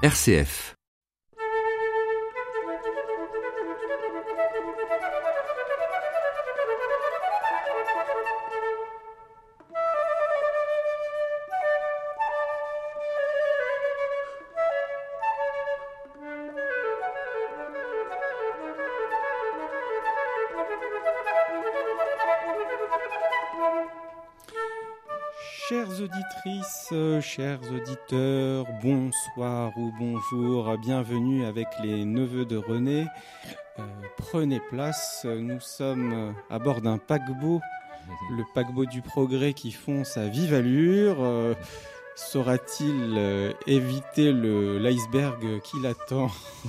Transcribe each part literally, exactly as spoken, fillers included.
R C F. Chères auditrices, euh, chers auditeurs, bonsoir ou bonjour, bienvenue avec les neveux de René. Euh, prenez place, nous sommes à bord d'un paquebot, le paquebot du progrès qui fonce à vive allure. Euh, saura-t-il euh, éviter le, l'iceberg qui l'attend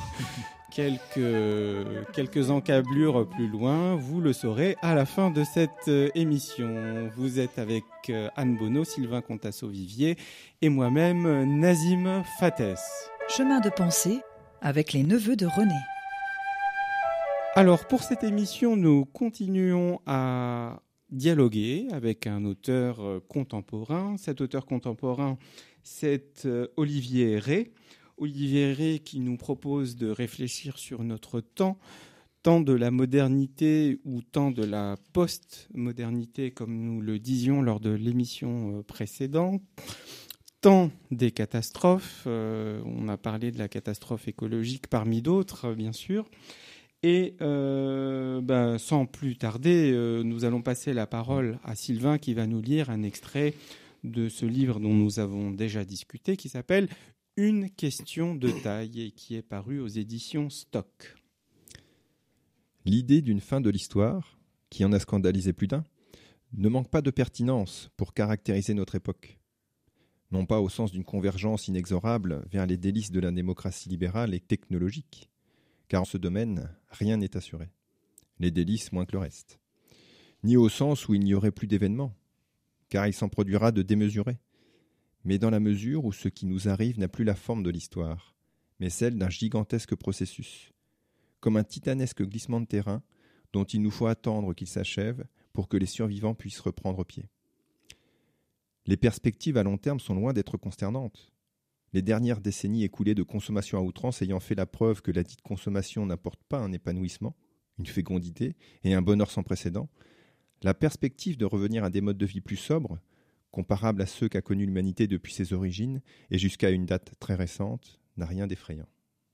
quelques, quelques encablures plus loin? Vous le saurez à la fin de cette euh, émission. Vous êtes avec euh, Anne Bonneau, Sylvain Contasso-Vivier et moi-même, Nazim Fates. Chemin de pensée avec les neveux de René. Alors, pour cette émission, nous continuons à dialoguer avec un auteur euh, contemporain. Cet auteur contemporain, c'est euh, Olivier Rey. Olivier Rey qui nous propose de réfléchir sur notre temps, tant de la modernité ou tant de la post-modernité, comme nous le disions lors de l'émission précédente, tant des catastrophes, euh, on a parlé de la catastrophe écologique parmi d'autres, bien sûr, et euh, ben, sans plus tarder, euh, nous allons passer la parole à Sylvain qui va nous lire un extrait de ce livre dont nous avons déjà discuté, qui s'appelle « Une question de taille » et qui est paru aux éditions Stock. L'idée d'une fin de l'histoire, qui en a scandalisé plus d'un, ne manque pas de pertinence pour caractériser notre époque. Non pas au sens d'une convergence inexorable vers les délices de la démocratie libérale et technologique, car en ce domaine, rien n'est assuré. Les délices moins que le reste. Ni au sens où il n'y aurait plus d'événements, car il s'en produira de démesurés, mais dans la mesure où ce qui nous arrive n'a plus la forme de l'histoire, mais celle d'un gigantesque processus, comme un titanesque glissement de terrain dont il nous faut attendre qu'il s'achève pour que les survivants puissent reprendre pied. Les perspectives à long terme sont loin d'être consternantes. Les dernières décennies écoulées de consommation à outrance ayant fait la preuve que la dite consommation n'apporte pas un épanouissement, une fécondité et un bonheur sans précédent, la perspective de revenir à des modes de vie plus sobres, comparables à ceux qu'a connus l'humanité depuis ses origines et jusqu'à une date très récente, n'a rien d'effrayant.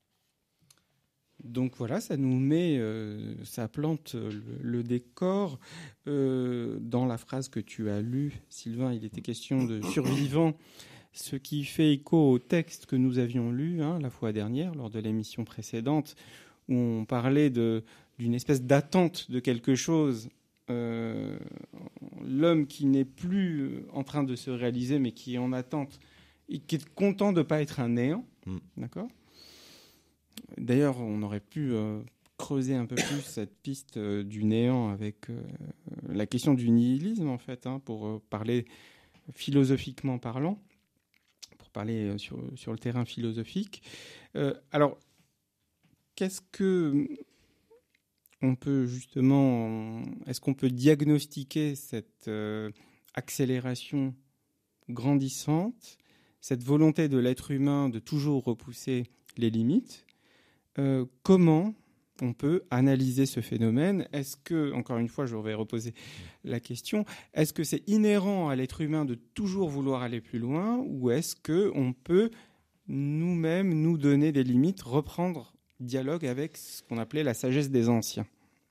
Donc voilà, ça nous met, euh, ça plante le, le décor. Euh, dans la phrase que tu as lue, Sylvain, il était question de survivants, ce qui fait écho au texte que nous avions lu hein, la fois dernière, lors de l'émission précédente, où on parlait de, d'une espèce d'attente de quelque chose. Euh, l'homme qui n'est plus en train de se réaliser, mais qui est en attente, et qui est content de ne pas être un néant, mmh. D'accord ? D'ailleurs, on aurait pu euh, creuser un peu plus cette piste euh, du néant avec euh, la question du nihilisme, en fait, hein, pour euh, parler philosophiquement parlant, pour parler euh, sur, sur le terrain philosophique. Euh, alors, qu'est-ce que on peut justement, est-ce qu'on peut diagnostiquer cette euh, accélération grandissante, cette volonté de l'être humain de toujours repousser les limites? Euh, comment on peut analyser ce phénomène? Est-ce que, encore une fois, je vais reposer la question, est-ce que c'est inhérent à l'être humain de toujours vouloir aller plus loin, ou est-ce qu'on peut nous-mêmes nous donner des limites, reprendre dialogue avec ce qu'on appelait la sagesse des anciens?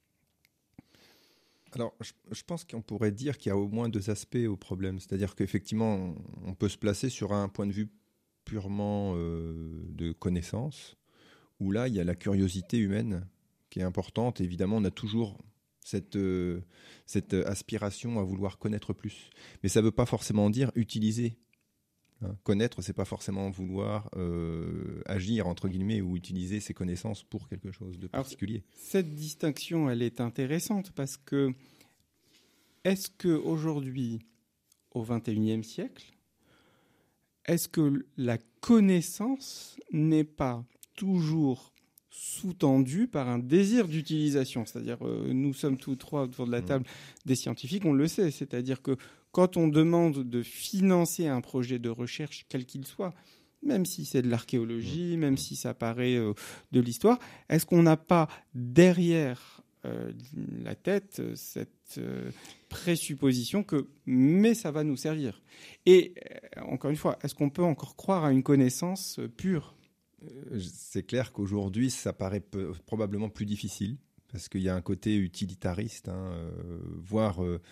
Alors, je, je pense qu'on pourrait dire qu'il y a au moins deux aspects au problème. C'est-à-dire qu'effectivement, on, on peut se placer sur un point de vue purement euh, de connaissance, où là, il y a la curiosité humaine qui est importante. Évidemment, on a toujours cette, euh, cette aspiration à vouloir connaître plus. Mais ça ne veut pas forcément dire utiliser. Hein. Connaître, ce n'est pas forcément vouloir euh, agir, entre guillemets, ou utiliser ses connaissances pour quelque chose de particulier. Alors, cette distinction, elle est intéressante parce que est-ce qu'aujourd'hui, au vingt et unième siècle, est-ce que la connaissance n'est pas toujours sous-tendu par un désir d'utilisation. C'est-à-dire, euh, nous sommes tous trois autour de la table mmh. des scientifiques, on le sait. C'est-à-dire que quand on demande de financer un projet de recherche, quel qu'il soit, même si c'est de l'archéologie, même si ça paraît euh, de l'histoire, est-ce qu'on n'a pas derrière euh, la tête cette euh, présupposition que mais ça va nous servir? Et euh, encore une fois, est-ce qu'on peut encore croire à une connaissance euh, pure? Euh, C'est clair qu'aujourd'hui, ça paraît peu- probablement plus difficile, parce qu'il y a un côté utilitariste, hein, euh, voire... euh,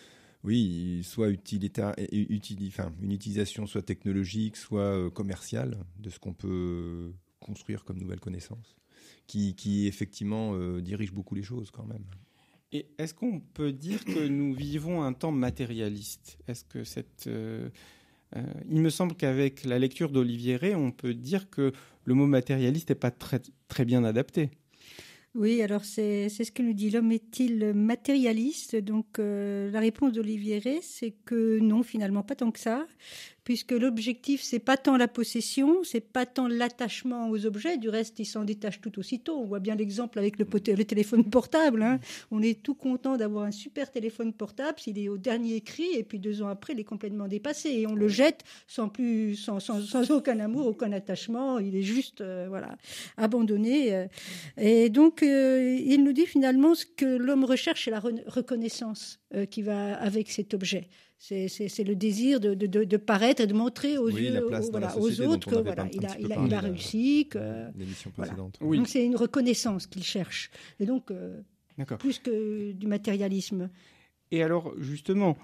Oui, soit utilitaire, utili, enfin, une utilisation soit technologique, soit euh, commerciale de ce qu'on peut construire comme nouvelle connaissance, qui, qui effectivement euh, dirige beaucoup les choses quand même. Et est-ce qu'on peut dire que nous vivons un temps matérialiste? Est-ce que cette, euh, euh, il me semble qu'avec la lecture d'Olivier Rey, on peut dire que le mot matérialiste n'est pas très, très bien adapté. Oui, alors c'est, c'est ce que nous dit. L'homme est-il matérialiste? Donc euh, la réponse d'Olivier Rey, c'est que non, finalement pas tant que ça, puisque l'objectif, c'est pas tant la possession, c'est pas tant l'attachement aux objets. Du reste, ils s'en détachent tout aussitôt. On voit bien l'exemple avec le, pot- le téléphone portable. Hein. On est tout content d'avoir un super téléphone portable s'il est au dernier cri, et puis deux ans après, il est complètement dépassé. Et on le jette sans, plus, sans, sans, sans aucun amour, aucun attachement. Il est juste euh, voilà, abandonné. Euh. Et donc, euh, il nous dit finalement ce que l'homme recherche, c'est la re- reconnaissance euh, qui va avec cet objet. C'est, c'est, c'est le désir de, de, de, de paraître et de montrer aux, Oui, yeux, la place aux, dans la voilà, aux société autres dont on que avait voilà, un il a, petit peu il a, parlé il a la- réussi. Que, L'émission voilà. précédente. Oui. Donc c'est une reconnaissance qu'il cherche. Et donc, euh, D'accord. plus que du matérialisme. Et alors, justement,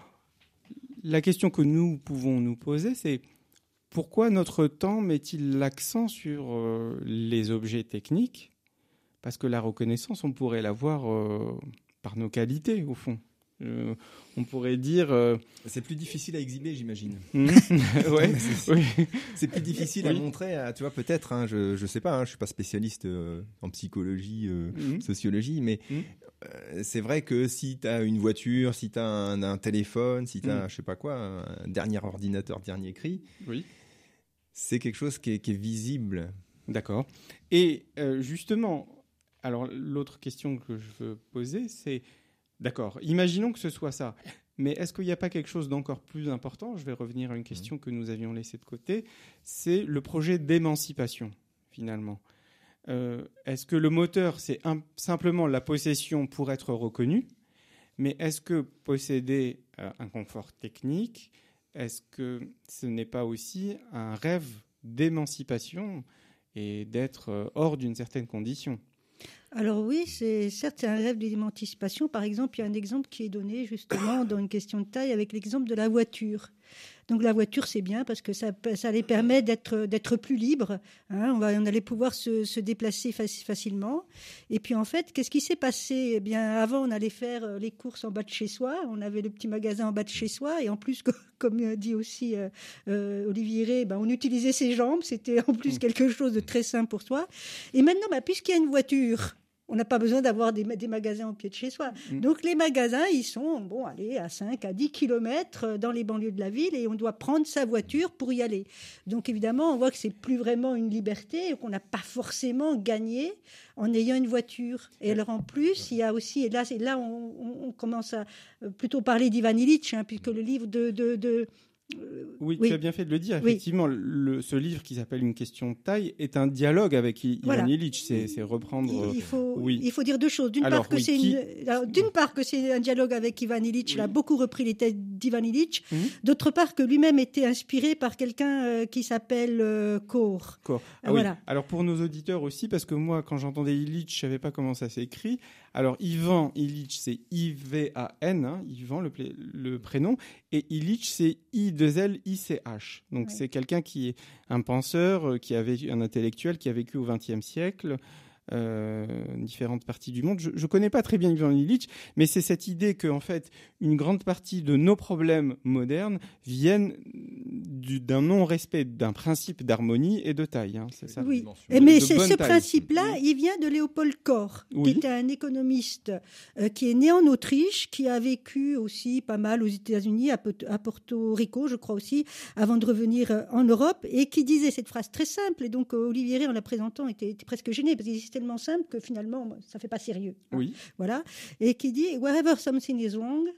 la question que nous pouvons nous poser, c'est pourquoi notre temps met-il l'accent sur euh, les objets techniques? Parce que la reconnaissance, on pourrait l'avoir euh, par nos qualités, au fond. Euh, on pourrait dire... euh, C'est plus difficile à exhiber, j'imagine. hmm, ouais, c'est, oui. c'est plus difficile Oui. à montrer, à, tu vois, peut-être, hein, je ne sais pas, hein, je ne suis pas spécialiste euh, en psychologie, euh, Mhm. sociologie, mais Mhm. euh, c'est vrai que si tu as une voiture, si tu as un, un téléphone, si tu as, Mhm. je sais pas quoi, un dernier ordinateur, dernier cri, Oui. c'est quelque chose qui est, qui est visible. D'accord. Et euh, justement, alors l'autre question que je veux poser, c'est, d'accord, imaginons que ce soit ça, mais est-ce qu'il n'y a pas quelque chose d'encore plus important? Je vais revenir à une question que nous avions laissée de côté, c'est le projet d'émancipation, finalement. Euh, est-ce que le moteur, c'est un- simplement la possession pour être reconnu, mais est-ce que posséder euh, un confort technique, est-ce que ce n'est pas aussi un rêve d'émancipation et d'être euh, hors d'une certaine condition? Alors oui, c'est certes un rêve d'émancipation. Par exemple, il y a un exemple qui est donné justement dans une question de taille avec l'exemple de la voiture. Donc la voiture, c'est bien parce que ça, ça les permet d'être, d'être plus libres. Hein. On, va, on allait pouvoir se, se déplacer faci- facilement. Et puis en fait, qu'est-ce qui s'est passé? Eh bien, avant, on allait faire les courses en bas de chez soi. On avait le petit magasin en bas de chez soi. Et en plus, comme dit aussi euh, euh, Olivier Rey, ben, on utilisait ses jambes. C'était en plus quelque chose de très simple pour soi. Et maintenant, ben, puisqu'il y a une voiture, on n'a pas besoin d'avoir des, des magasins au pied de chez soi. Mmh. Donc, les magasins, ils sont, bon, allez, à cinq à dix kilomètres dans les banlieues de la ville et on doit prendre sa voiture pour y aller. Donc, évidemment, on voit que c'est plus vraiment une liberté et qu'on n'a pas forcément gagné en ayant une voiture. Et alors, en plus, il y a aussi, et là, c'est, là on, on, on commence à plutôt parler d'Ivan Illich, hein, puisque le livre de... de, de Oui, oui, tu as bien fait de le dire. Oui. Effectivement, le, ce livre qui s'appelle Une question de taille est un dialogue avec I- Voilà. Ivan Illich. C'est, c'est reprendre. Il faut, oui. il faut dire deux choses. D'une, Alors, part, que oui, c'est qui- une, alors, d'une part que c'est un dialogue avec Ivan Illich, Oui. il a beaucoup repris les thèses d'Ivan Illich. Mhm. D'autre part, que lui-même était inspiré par quelqu'un euh, qui s'appelle euh, Kaur. D'accord. Ah Ah, oui. voilà. Alors pour nos auditeurs aussi, parce que moi, quand j'entendais Illich, je savais pas comment ça s'écrit. Alors Ivan Illich, c'est I V A N, hein, Ivan le, pla- le prénom, et Illich, c'est I deux L I C H. Donc Oui. c'est quelqu'un qui est un penseur, euh, qui a vécu, un intellectuel qui a vécu au vingtième siècle. Euh, différentes parties du monde. Je ne connais pas très bien Ivan Illich, mais c'est cette idée que en fait, une grande partie de nos problèmes modernes viennent du, d'un non-respect d'un principe d'harmonie et de taille. Hein, c'est ça. Oui. dimension. Et mais de c'est, bonne ce taille. principe-là, il vient de Léopold Koch, Oui. qui était un économiste euh, qui est né en Autriche, qui a vécu aussi pas mal aux États-Unis, à, Pot- à Porto Rico, je crois aussi, avant de revenir euh, en Europe, et qui disait cette phrase très simple. Et donc, euh, Olivier Rey, en la présentant, était, était presque gêné, parce qu'il dit c'est tellement simple que finalement, ça ne fait pas sérieux. Hein. Oui. Voilà. Et qui dit « Wherever something is wrong,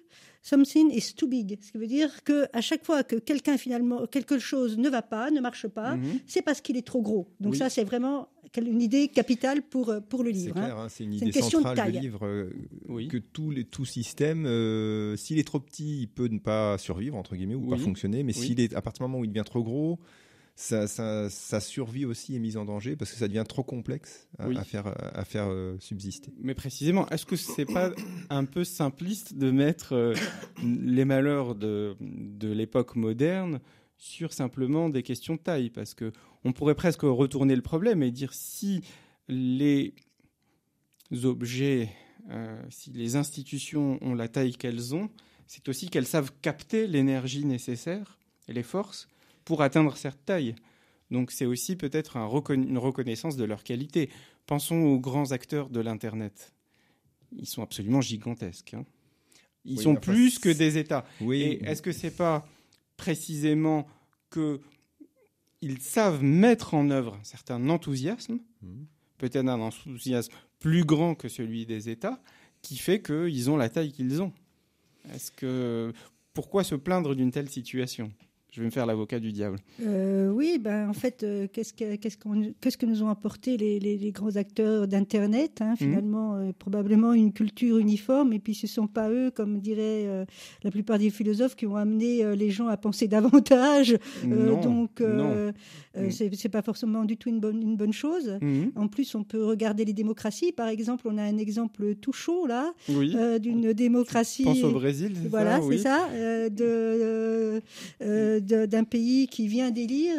something is too big. Ce qui veut dire qu'à chaque fois que quelqu'un, finalement, quelque chose ne va pas, ne marche pas, mm-hmm. c'est parce qu'il est trop gros. Donc oui. ça, c'est vraiment une idée capitale pour, pour le livre. C'est clair, hein, c'est une idée c'est une centrale du livre, euh, oui. que tout, les, tout système, euh, s'il est trop petit, il peut ne pas survivre, entre guillemets, ou oui. pas fonctionner, mais oui. s'il est, à partir du moment où il devient trop gros, Sa, sa, sa survie aussi est mise en danger parce que ça devient trop complexe à, oui. à faire, à faire euh, subsister. Mais précisément, est-ce que c'est pas un peu simpliste de mettre euh, les malheurs de, de l'époque moderne sur simplement des questions de taille ? Parce que on pourrait presque retourner le problème et dire si les objets, euh, si les institutions ont la taille qu'elles ont, c'est aussi qu'elles savent capter l'énergie nécessaire et les forces pour atteindre cette taille. Donc c'est aussi peut-être un reconna- une reconnaissance de leur qualité. Pensons aux grands acteurs de l'Internet. Ils sont absolument gigantesques. Hein. Ils oui, sont enfin, plus que des États. Oui. Et est-ce que c'est pas précisément qu'ils savent mettre en œuvre un certain enthousiasme, mmh. peut-être un enthousiasme plus grand que celui des États, qui fait qu'ils ont la taille qu'ils ont ? Est-ce que... Pourquoi se plaindre d'une telle situation ? Je vais me faire l'avocat du diable. Euh, oui, ben, en fait, euh, qu'est-ce, que, qu'est-ce, qu'on, qu'est-ce que nous ont apporté les, les, les grands acteurs d'Internet hein, Finalement, mmh. euh, probablement une culture uniforme. Et puis, ce ne sont pas eux, comme diraient euh, la plupart des philosophes, qui ont amené euh, les gens à penser davantage. Euh, non, donc, euh, non. euh, mmh. ce n'est pas forcément du tout une bonne, une bonne chose. Mmh. En plus, on peut regarder les démocraties. Par exemple, on a un exemple tout chaud, là, oui. euh, d'une démocratie... Je pense au Brésil, c'est voilà, ça c'est oui. ça. Euh, de... Euh, De, d'un pays qui vient d'élire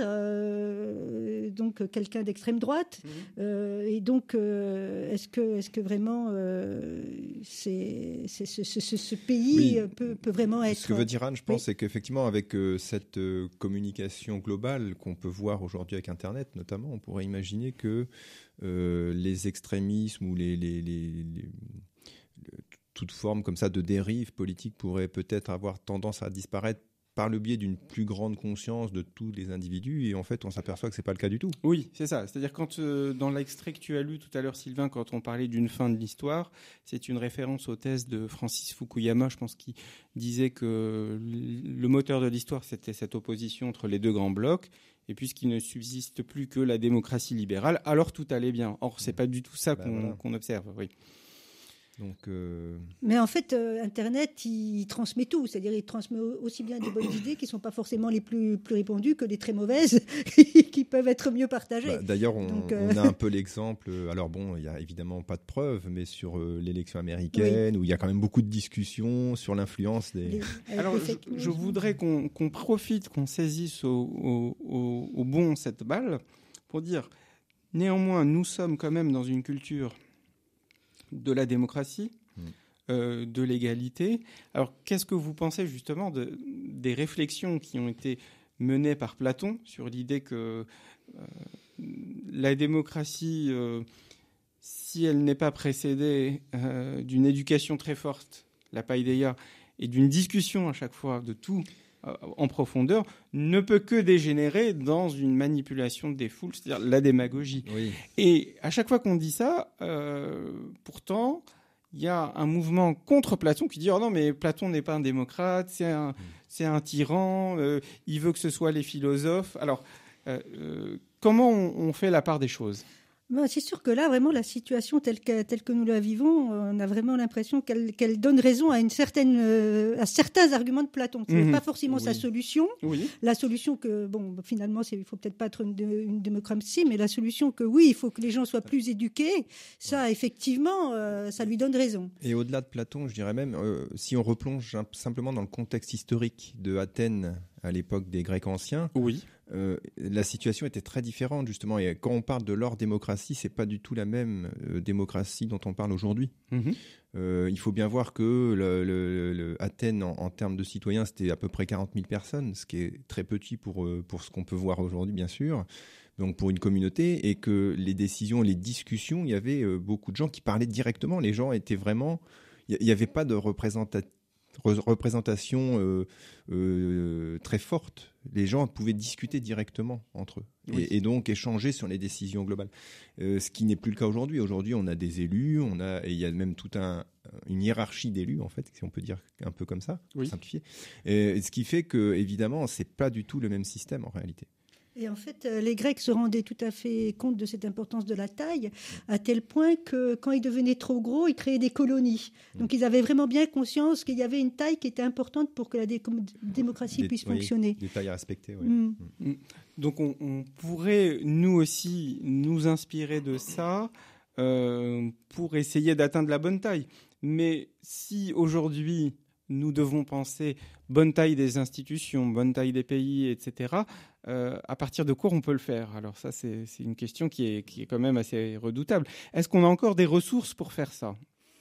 euh, donc quelqu'un d'extrême droite mmh. euh, et donc euh, est-ce que est-ce que vraiment euh, c'est, c'est ce, ce, ce pays oui. peut, peut vraiment être ce que veut dire Anne je pense oui. c'est qu'effectivement avec euh, cette euh, communication globale qu'on peut voir aujourd'hui avec Internet notamment on pourrait imaginer que euh, les extrémismes ou les, les, les, les toute forme comme ça de dérive politique pourrait peut-être avoir tendance à disparaître par le biais d'une plus grande conscience de tous les individus, et en fait, on s'aperçoit que ce n'est pas le cas du tout. Oui, c'est ça. C'est-à-dire quand, euh, dans l'extrait que tu as lu tout à l'heure, Sylvain, quand on parlait d'une fin de l'histoire, c'est une référence aux thèses de Francis Fukuyama, je pense, qui disait que le moteur de l'histoire, c'était cette opposition entre les deux grands blocs, et puisqu'il ne subsiste plus que la démocratie libérale, alors tout allait bien. Or, ce n'est pas du tout ça ben qu'on, voilà. qu'on observe, oui. Donc, euh... Mais en fait, euh, Internet, il transmet tout. C'est-à-dire, il transmet aussi bien des bonnes idées qui ne sont pas forcément les plus, plus répandues que des très mauvaises qui peuvent être mieux partagées. Bah, d'ailleurs, on, Donc, euh... on a un peu l'exemple. Alors bon, il n'y a évidemment pas de preuves, mais sur euh, l'élection américaine, oui. où il y a quand même beaucoup de discussions sur l'influence des... Les... Alors, je, je voudrais qu'on, qu'on profite, qu'on saisisse au, au, au, au bon cette balle pour dire, néanmoins, nous sommes quand même dans une culture... de la démocratie, mmh. euh, de l'égalité. Alors, qu'est-ce que vous pensez justement de, des réflexions qui ont été menées par Platon sur l'idée que euh, la démocratie, euh, si elle n'est pas précédée euh, d'une éducation très forte, la paideia, et d'une discussion à chaque fois de tout euh, en profondeur, ne peut que dégénérer dans une manipulation des foules, c'est-à-dire la démagogie. Oui. Et à chaque fois qu'on dit ça, euh, pourtant, il y a un mouvement contre Platon qui dit « Oh non, mais Platon n'est pas un démocrate, c'est un, mmh. c'est un tyran, euh, il veut que ce soit les philosophes. » Alors, euh, euh, comment on, on fait la part des choses ? Ben, c'est sûr que là, vraiment, la situation telle que, telle que nous la vivons, on a vraiment l'impression qu'elle, qu'elle donne raison à, une certaine, euh, à certains arguments de Platon. Ce n'est mmh. pas forcément oui. sa solution. Oui. La solution que, bon, finalement, il ne faut peut-être pas être une, une démocratie, mais la solution que, oui, il faut que les gens soient plus éduqués, ça, ouais. effectivement, euh, ça lui donne raison. Et au-delà de Platon, je dirais même, euh, si on replonge simplement dans le contexte historique de Athènes à l'époque des Grecs anciens, oui. Euh, la situation était très différente justement, et quand on parle de leur démocratie, c'est pas du tout la même euh, démocratie dont on parle aujourd'hui. Mmh. Euh, il faut bien voir que le, le, le Athènes en, en termes de citoyens, c'était à peu près quarante mille personnes, ce qui est très petit pour, pour ce qu'on peut voir aujourd'hui bien sûr, donc pour une communauté, et que les décisions, les discussions, il y avait beaucoup de gens qui parlaient directement, les gens étaient vraiment, il n'y avait pas de représentativité représentation euh, euh, très forte. Les gens pouvaient discuter directement entre eux oui. et, et donc échanger sur les décisions globales. Euh, ce qui n'est plus le cas aujourd'hui. Aujourd'hui, on a des élus, on a, et il y a même toute un, une hiérarchie d'élus, en fait, si on peut dire un peu comme ça, pour oui. simplifier. Et, ce qui fait que, évidemment, c'est pas du tout le même système en réalité. Et en fait, les Grecs se rendaient tout à fait compte de cette importance de la taille, à tel point que quand ils devenaient trop gros, ils créaient des colonies. Donc ils avaient vraiment bien conscience qu'il y avait une taille qui était importante pour que la dé- démocratie des, puisse oui, fonctionner. Des tailles à respecter, oui. Mm. Mm. Donc on, on pourrait, nous aussi, nous inspirer de ça euh, pour essayer d'atteindre la bonne taille. Mais si aujourd'hui, nous devons penser bonne taille des institutions, bonne taille des pays, et cetera, Euh, à partir de quoi on peut le faire ? Alors ça, c'est, c'est une question qui est, qui est quand même assez redoutable. Est-ce qu'on a encore des ressources pour faire ça ?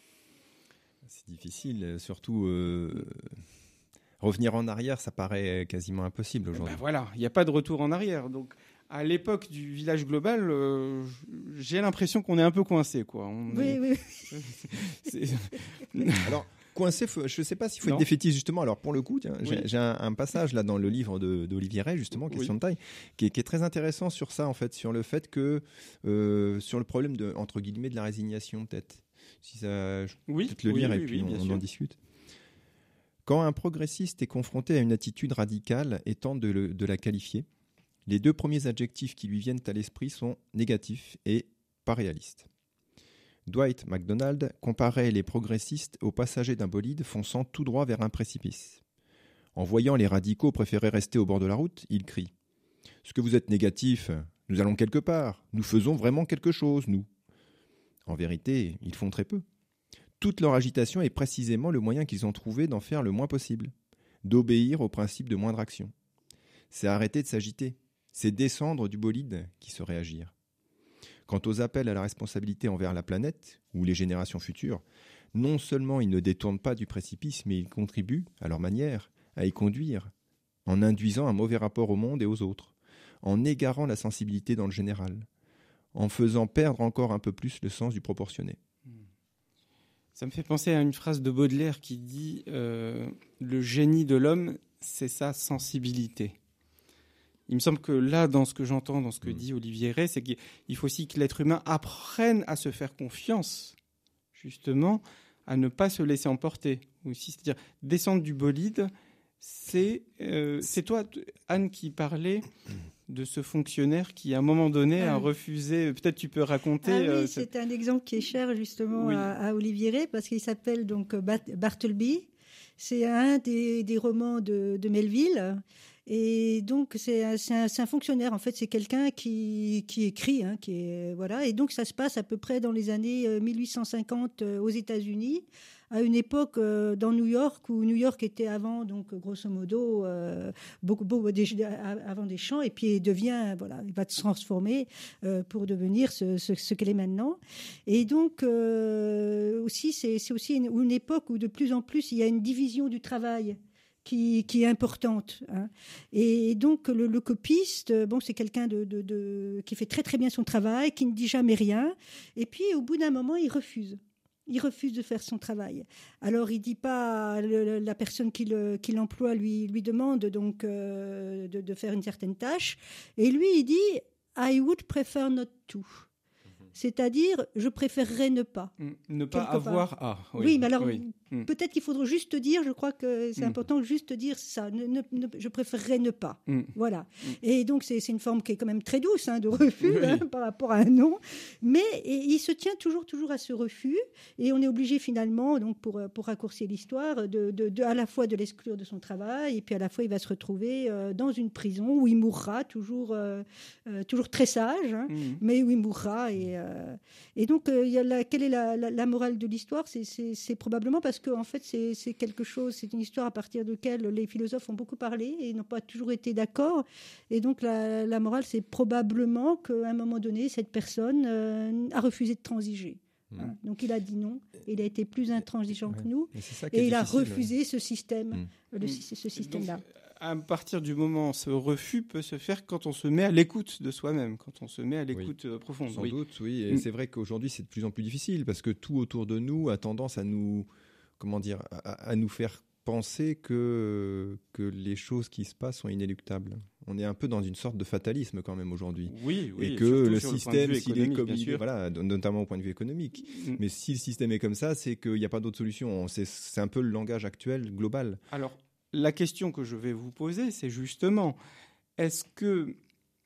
C'est difficile, surtout euh, revenir en arrière, ça paraît quasiment impossible aujourd'hui. Ben voilà, il n'y a pas de retour en arrière. Donc, à l'époque du village global, euh, j'ai l'impression qu'on est un peu coincé, quoi. On oui, est... oui. c'est... Alors. Coincé, je ne sais pas s'il faut non. être défaitiste, justement. Alors, pour le coup, tiens, oui. j'ai, j'ai un, un passage là dans le livre de, d'Olivier Rey, justement, Question oui. de taille, qui est, qui est très intéressant sur ça, en fait, sur le fait que, euh, sur le problème de, entre guillemets, de la résignation, peut-être. Si ça, je oui. peux te le oui, lire oui, et puis oui, on, on en discute. Quand un progressiste est confronté à une attitude radicale et tente de, le, de la qualifier, les deux premiers adjectifs qui lui viennent à l'esprit sont négatifs et pas réalistes. Dwight MacDonald comparait les progressistes aux passagers d'un bolide fonçant tout droit vers un précipice. En voyant les radicaux préférer rester au bord de la route, il crie « Ce que vous êtes négatif, nous allons quelque part, nous faisons vraiment quelque chose, nous !» En vérité, ils font très peu. Toute leur agitation est précisément le moyen qu'ils ont trouvé d'en faire le moins possible, d'obéir au principe de moindre action. C'est arrêter de s'agiter, c'est descendre du bolide qui serait agir. Quant aux appels à la responsabilité envers la planète ou les générations futures, non seulement ils ne détournent pas du précipice, mais ils contribuent, à leur manière, à y conduire, en induisant un mauvais rapport au monde et aux autres, en égarant la sensibilité dans le général, en faisant perdre encore un peu plus le sens du proportionné. Ça me fait penser à une phrase de Baudelaire qui dit euh, « Le génie de l'homme, c'est sa sensibilité ». Il me semble que là, dans ce que j'entends, dans ce que dit Olivier Rey, c'est qu'il faut aussi que l'être humain apprenne à se faire confiance, justement, à ne pas se laisser emporter. Aussi, c'est-à-dire, descendre du bolide, c'est, euh, c'est toi, Anne, qui parlait de ce fonctionnaire qui, à un moment donné, ah. a refusé. Peut-être tu peux raconter. Ah oui, euh, c'est cette... un exemple qui est cher, justement, oui. à, à Olivier Rey, parce qu'il s'appelle donc Bartleby. C'est un des, des romans de, de Melville. Et donc c'est un, c'est, un, c'est un fonctionnaire, en fait, c'est quelqu'un qui qui écrit, hein, qui est voilà. Et donc ça se passe à peu près dans les années mille huit cent cinquante aux États-Unis, à une époque euh, dans New York où New York était avant, donc grosso modo euh, beaucoup, beaucoup des, avant des champs, et puis il devient voilà, il va se transformer euh, pour devenir ce, ce, ce qu'elle est maintenant. Et donc euh, aussi c'est, c'est aussi une, une époque où de plus en plus il y a une division du travail. Qui, qui est importante. Hein. Et donc, le, le copiste, bon, c'est quelqu'un de, de, de, qui fait très, très bien son travail, qui ne dit jamais rien. Et puis, au bout d'un moment, il refuse. Il refuse de faire son travail. Alors, il dit pas, le, la personne qui, le, qui l'emploie lui, lui demande donc euh, de, de faire une certaine tâche. Et lui, il dit « I would prefer not to ». C'est-à-dire, je préférerais ne pas. Ne pas avoir à. Oui, oui, mais alors, oui. peut-être qu'il faudrait juste dire, je crois que c'est mm. important de juste dire ça, ne, ne, ne, je préférerais ne pas. Mm. Voilà. Mm. Et donc, c'est, c'est une forme qui est quand même très douce, hein, de refus, oui. hein, par rapport à un non. Mais et, il se tient toujours, toujours à ce refus. Et on est obligé, finalement, donc pour, pour raccourcir l'histoire, de, de, de, à la fois de l'exclure de son travail, et puis à la fois, il va se retrouver euh, dans une prison où il mourra, toujours, euh, euh, toujours très sage, hein, mm. mais où il mourra. Et, euh, et donc, euh, y a la, quelle est la, la, la morale de l'histoire ? c'est, c'est, c'est probablement parce que, en fait, c'est, c'est quelque chose, c'est une histoire à partir de laquelle les philosophes ont beaucoup parlé et n'ont pas toujours été d'accord. Et donc, la, la morale, c'est probablement qu'à un moment donné, cette personne euh, a refusé de transiger. Mmh. Hein. Donc, il a dit non. Il a été plus intransigeant ouais. que nous. Et, et il a refusé ouais. ce système, mmh. le, ce système-là. Donc, à partir du moment, ce refus peut se faire quand on se met à l'écoute de soi-même, quand on se met à l'écoute oui. profonde. Sans oui. doute, oui. Et mmh. c'est vrai qu'aujourd'hui, c'est de plus en plus difficile parce que tout autour de nous a tendance à nous, comment dire, à, à nous faire penser que, que les choses qui se passent sont inéluctables. On est un peu dans une sorte de fatalisme quand même aujourd'hui. Oui, oui. Et que le sur système, le s'il est comme bien il est, sûr. voilà, notamment au point de vue économique. Mm. Mais si le système est comme ça, c'est qu'il n'y a pas d'autre solution. C'est, c'est un peu le langage actuel, global. Alors, la question que je vais vous poser, c'est justement, est-ce que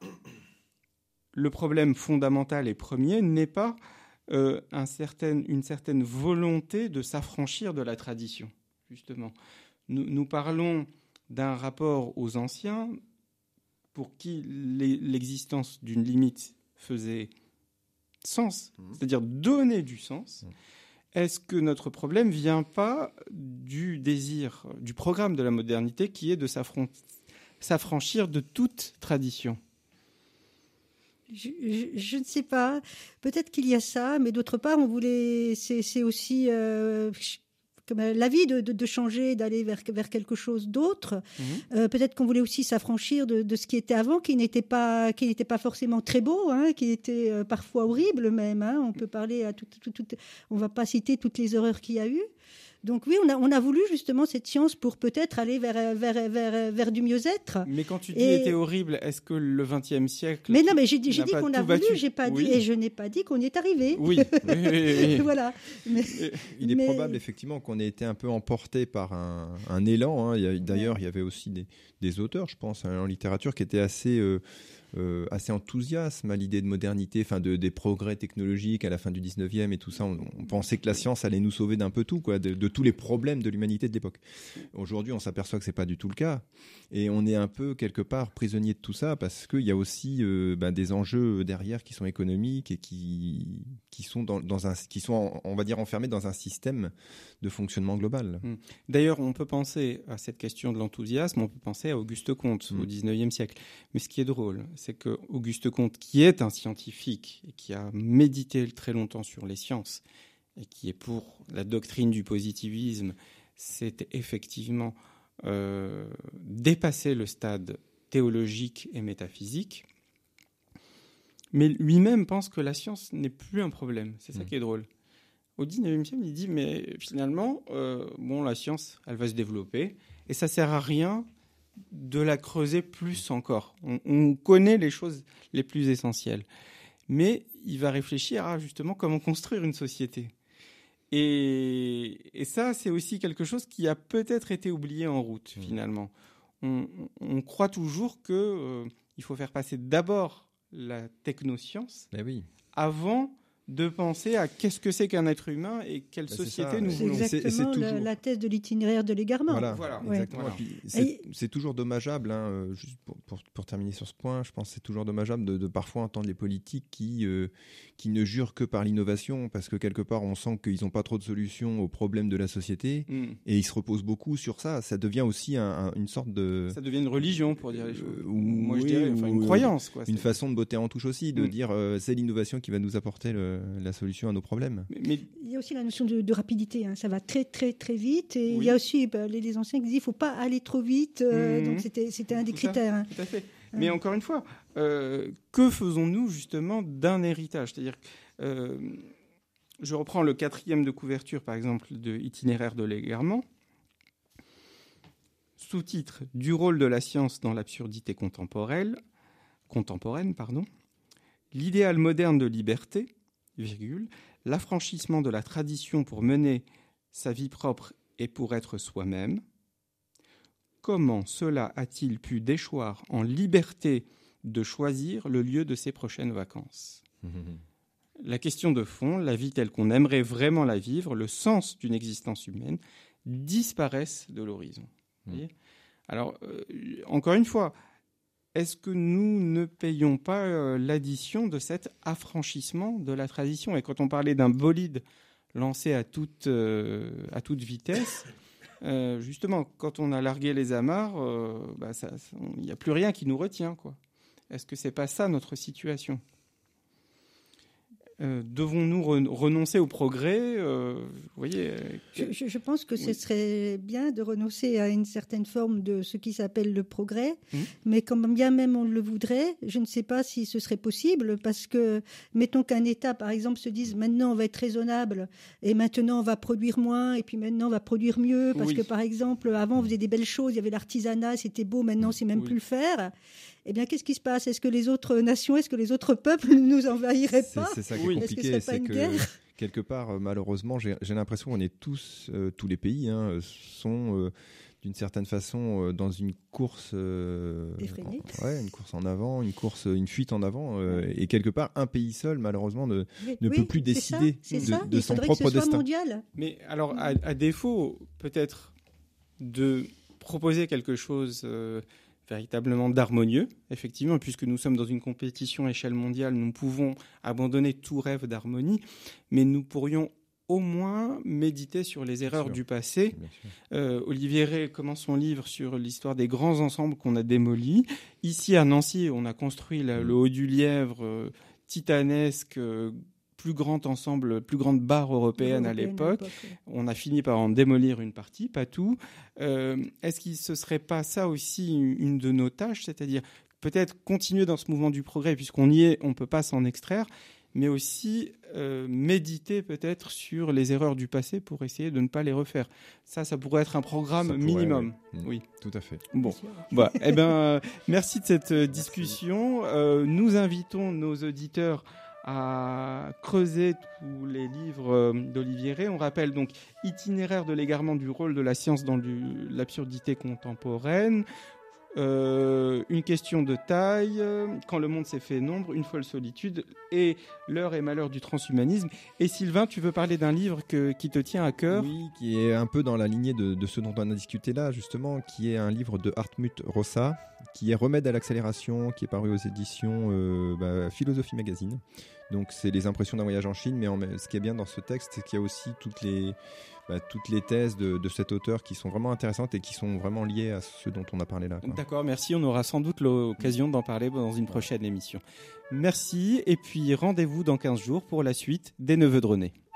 le problème fondamental et premier n'est pas euh, un certain, une certaine volonté de s'affranchir de la tradition, justement. Nous, nous parlons d'un rapport aux anciens pour qui les, l'existence d'une limite faisait sens, mmh. c'est-à-dire donner du sens. Mmh. Est-ce que notre problème ne vient pas du désir, du programme de la modernité qui est de s'affron- s'affranchir de toute tradition ? Je, je, je ne sais pas. Peut-être qu'il y a ça, mais d'autre part, on voulait. C'est, c'est aussi euh, comme l'avis de, de, de changer, d'aller vers, vers quelque chose d'autre. Mmh. Euh, peut-être qu'on voulait aussi s'affranchir de, de ce qui était avant, qui n'était pas, qui n'était pas forcément très beau, hein, qui était euh, parfois horrible même. Hein. On peut parler à tout, tout, tout, on ne va pas citer toutes les horreurs qu'il y a eu. Donc oui, on a, on a voulu justement cette science pour peut-être aller vers, vers, vers, vers du mieux-être. Mais quand tu dis et... était horrible, est-ce que le vingtième siècle... Mais non, mais j'ai, j'ai dit qu'on a voulu, j'ai pas oui. dit, et je n'ai pas dit qu'on y est arrivé. Oui, oui, oui, oui. Voilà. Mais, il est mais... probable effectivement qu'on ait été un peu emporté par un, un élan. Hein. Il y a, d'ailleurs, ouais. il y avait aussi des, des auteurs, je pense, hein, en littérature, qui étaient assez... Euh, Euh, assez enthousiaste à l'idée de modernité, enfin de, des progrès technologiques à la fin du dix-neuvième et tout ça. On, on pensait que la science allait nous sauver d'un peu tout, quoi, de, de tous les problèmes de l'humanité de l'époque. Aujourd'hui, on s'aperçoit que c'est pas du tout le cas. Et on est un peu, quelque part, prisonnier de tout ça parce qu'il y a aussi euh, ben, des enjeux derrière qui sont économiques et qui, qui, sont, dans, dans un, qui sont, on va dire, enfermés dans un système de fonctionnement global. D'ailleurs, on peut penser à cette question de l'enthousiasme, on peut penser à Auguste Comte mmh. au dix-neuvième siècle. Mais ce qui est drôle, c'est que Auguste Comte, qui est un scientifique et qui a médité très longtemps sur les sciences et qui est pour la doctrine du positivisme, c'est effectivement euh, dépasser le stade théologique et métaphysique. Mais lui-même pense que la science n'est plus un problème. C'est ça mmh. qui est drôle. Au dix-neuvième siècle, il dit, mais finalement, euh, bon, la science, elle va se développer et ça ne sert à rien de la creuser plus encore. On, on connaît les choses les plus essentielles. Mais il va réfléchir à justement comment construire une société. Et, et ça, c'est aussi quelque chose qui a peut-être été oublié en route, mmh. finalement. On, on croit toujours qu'il euh, faut faire passer d'abord la technoscience eh oui. avant de penser à qu'est-ce que c'est qu'un être humain et quelle bah société ça, nous c'est voulons. Exactement c'est, c'est toujours... la, la thèse de l'itinéraire de l'égarement. Voilà, voilà. exactement. Voilà. Puis c'est, et... c'est toujours dommageable, hein, juste pour, pour, pour terminer sur ce point, je pense que c'est toujours dommageable de, de parfois entendre les politiques qui, euh, qui ne jurent que par l'innovation, parce que quelque part on sent qu'ils n'ont pas trop de solutions aux problèmes de la société, mm. et ils se reposent beaucoup sur ça. Ça devient aussi un, un, une sorte de... Ça devient une religion, pour dire les choses. Euh, ou, Moi, je oui, dirais, enfin, une ou, croyance. Quoi, une c'est... façon de botter en touche aussi, de mm. dire euh, c'est l'innovation qui va nous apporter le, la solution à nos problèmes. Mais, mais... Il y a aussi la notion de, de rapidité, hein. Ça va très très très vite, et oui. il y a aussi bah, les, les anciens qui disent il ne faut pas aller trop vite, euh, mmh. donc c'était, c'était un des tout critères. Ça, hein. Tout à fait. Hein. Mais encore une fois, euh, que faisons-nous justement d'un héritage ? C'est-à-dire, euh, je reprends le quatrième de couverture par exemple de Itinéraire de l'égarement, sous-titre du rôle de la science dans l'absurdité contemporaine, contemporaine pardon, l'idéal moderne de liberté, virgule, l'affranchissement de la tradition pour mener sa vie propre et pour être soi-même. Comment cela a-t-il pu déchoir en liberté de choisir le lieu de ses prochaines vacances ? Mmh. La question de fond, la vie telle qu'on aimerait vraiment la vivre, le sens d'une existence humaine, disparaissent de l'horizon. Mmh. Vous voyez ? Alors, euh, encore une fois, est-ce que nous ne payons pas euh, l'addition de cet affranchissement de la tradition ? Et quand on parlait d'un bolide lancé à toute, euh, à toute vitesse, euh, justement, quand on a largué les amarres, euh, bah il n'y a plus rien qui nous retient, quoi. Est-ce que ce n'est pas ça notre situation ? Euh, devons-nous re- renoncer au progrès euh, vous voyez, euh, je, je pense que oui. ce serait bien de renoncer à une certaine forme de ce qui s'appelle le progrès, mmh. mais quand bien même on le voudrait, je ne sais pas si ce serait possible, parce que mettons qu'un État, par exemple, se dise maintenant on va être raisonnable, et maintenant on va produire moins, et puis maintenant on va produire mieux, parce oui. que par exemple, avant on faisait des belles choses, il y avait l'artisanat, c'était beau, maintenant c'est même oui. plus le faire. Eh bien, qu'est-ce qui se passe ? Est-ce que les autres nations, est-ce que les autres peuples ne nous envahiraient c'est, pas ? C'est ça qui oui. est compliqué, Est-ce que ce serait pas c'est une que guerre ? quelque part, malheureusement, j'ai, j'ai l'impression qu'on est tous, euh, tous les pays, hein, sont euh, d'une certaine façon euh, dans une course, euh, effrénée. En, ouais, une course en avant, une course, une fuite en avant, euh, et quelque part, un pays seul, malheureusement, ne, ne oui, peut plus décider c'est ça, c'est de, ça. de Il son faudrait propre que ce soit destin. mondial. Mais alors, à, à défaut, peut-être, de proposer quelque chose euh, véritablement d'harmonieux, effectivement, puisque nous sommes dans une compétition à échelle mondiale, nous pouvons abandonner tout rêve d'harmonie, mais nous pourrions au moins méditer sur les erreurs sûr. du passé. Euh, Olivier Rey commence son livre sur l'histoire des grands ensembles qu'on a démolis. Ici, à Nancy, on a construit la, mmh. le Haut du Lièvre, euh, titanesque, euh, plus grand ensemble, plus grande barre européenne, européenne à l'époque. À l'époque ouais. On a fini par en démolir une partie, pas tout. Euh, est-ce que ce ne serait pas ça aussi une de nos tâches, c'est-à-dire peut-être continuer dans ce mouvement du progrès, puisqu'on y est, on ne peut pas s'en extraire, mais aussi euh, méditer peut-être sur les erreurs du passé pour essayer de ne pas les refaire. Ça, ça pourrait être un programme pourrait, minimum. Oui. oui, tout à fait. Bon, bah, eh ben, euh, merci de cette euh, discussion. Euh, nous invitons nos auditeurs à creuser tous les livres euh, d'Olivier Rey. On rappelle donc Itinéraire de l'égarement du rôle de la science dans du, l'absurdité contemporaine. Euh, une question de taille, euh, quand le monde s'est fait nombre, une folle solitude et l'heure et malheur du transhumanisme. Et Sylvain, tu veux parler d'un livre que, qui te tient à cœur ? Oui, qui est un peu dans la lignée de, de ce dont on a discuté là, justement, qui est un livre de Hartmut Rosa, qui est Remède à l'accélération, qui est paru aux éditions euh, bah, Philosophie Magazine. Donc c'est les impressions d'un voyage en Chine, mais en, ce qui est bien dans ce texte, c'est qu'il y a aussi toutes les... Bah, toutes les thèses de, de cet auteur qui sont vraiment intéressantes et qui sont vraiment liées à ce dont on a parlé là. Quoi. D'accord, merci. On aura sans doute l'occasion d'en parler dans une prochaine émission. Merci et puis rendez-vous dans quinze jours pour la suite des Neveux de René.